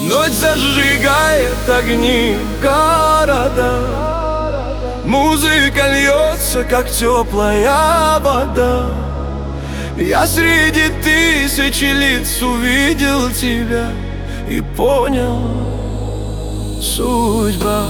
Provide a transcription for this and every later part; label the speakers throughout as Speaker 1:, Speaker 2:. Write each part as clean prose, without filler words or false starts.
Speaker 1: Ночь зажигает огни города, музыка льется, как теплая вода. Я среди тысячи лиц увидел тебя и понял: судьба.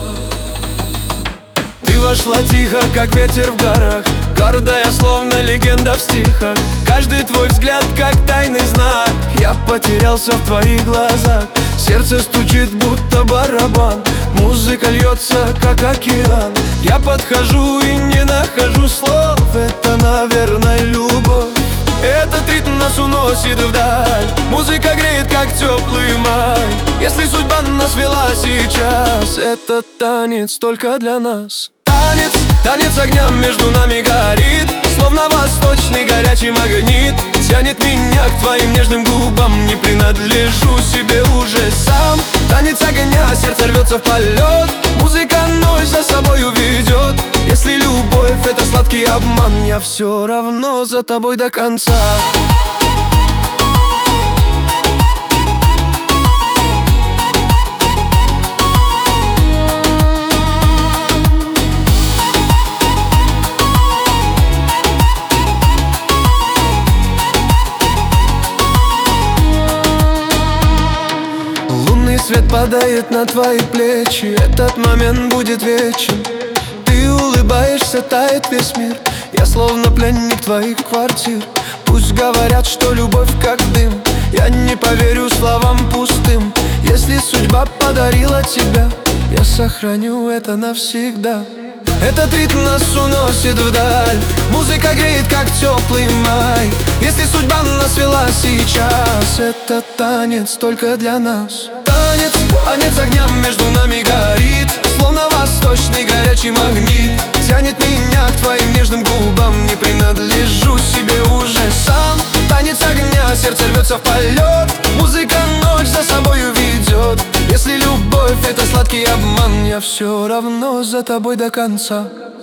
Speaker 1: Ты вошла тихо, как ветер в горах, гордая, словно легенда в стихах. Каждый твой взгляд, как тайный знак. Я потерялся в твоих глазах. Сердце стучит, будто барабан. Музыка льется, как океан. Я подхожу и не нахожу слов. Это, наверное, любовь. Этот ритм нас уносит вдаль. Музыка греет, как теплый май. Если судьба нас вела сейчас, это танец только для нас. Танец, танец огня между нами горит, словно восточный горячий магнит. Тянет меня к твоим нежным губам, не принадлежу себе уже сам. Танец огня, сердце рвется в полет. Музыка ночь за собой уведет. Если любовь — это сладкий обман, я все равно за тобой до конца. Свет падает на твои плечи, этот момент будет вечен. Ты улыбаешься, тает весь мир. Я словно пленник твоих квартир. Пусть говорят, что любовь как дым, я не поверю словам пустым. Если судьба подарила тебя, я сохраню это навсегда. Этот ритм нас уносит вдаль. Музыка греет, как теплый май. Если судьба нас вела сейчас, это танец только для нас. Танец, танец огня между нами горит, словно восточный горячий магнит. Тянет меня к твоим нежным губам, не принадлежу себе уже сам. Танец огня, сердце рвется в полет. Музыка ночь за собой уведет. Если любовь — это сладкий обман, я все равно за тобой до конца.